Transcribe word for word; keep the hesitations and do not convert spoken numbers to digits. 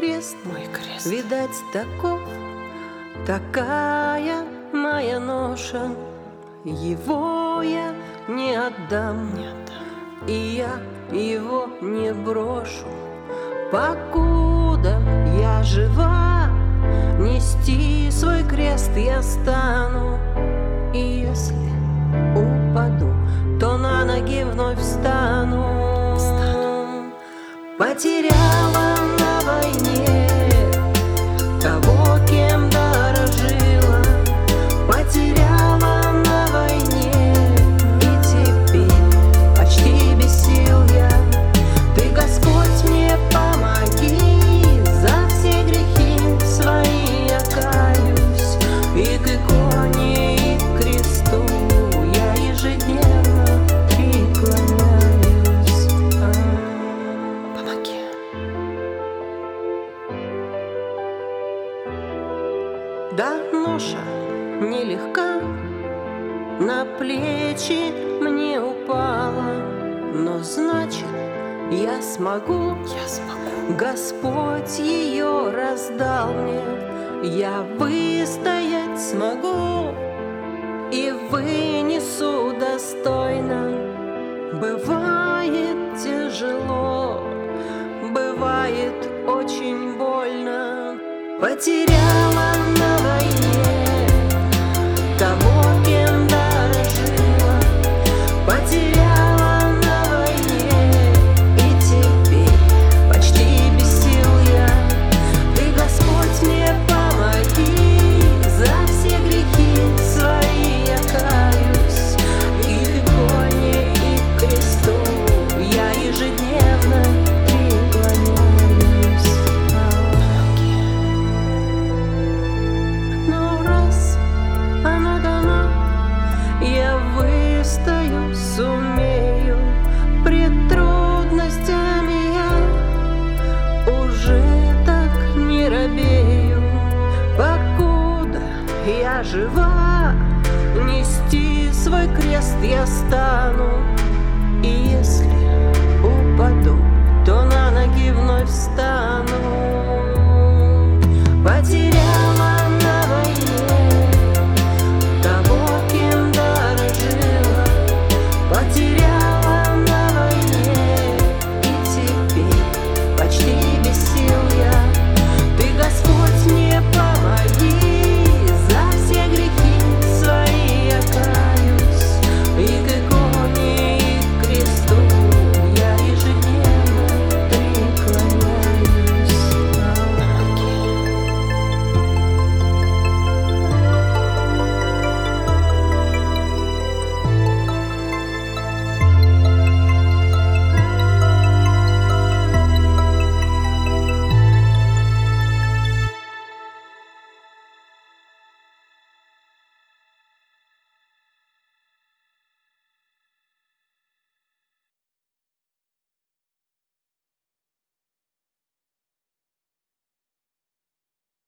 крест, мой крест. видать, таков, такая моя ноша. Его я не отдам, Не отдам. и я его не брошу. Покуда я жива, нести свой крест я стану. И если упаду, то на ноги вновь встану. Встану. Потеряла на войне того, кем дорожила. Потеряла на войне, и теперь почти без сил я. Ты, Господь, мне помоги, за все грехи свои я каюсь, и к иконе, и к кресту я ежедневно преклоняюсь. Помоги. Да, ноша нелегка, на плечи мне упала, но значит, я смогу. Я смогу. Господь ее раздал мне, я выстоять смогу и вынесу достойно. Бывает тяжело, бывает очень больно. Потеряла на войне того, кем дорожила. Потеряла на войне, и теперь почти без сил я. Ты, Господь, мне помоги, за все грехи свои я каюсь, и к иконе, и к кресту я ежедневно преклоняюсь. Но раз она дана, я выстою, сумею. Пред трудностями я уже так не робею. Покуда я жива, нести свой крест я стану. И если упаду, то на ноги вновь встану.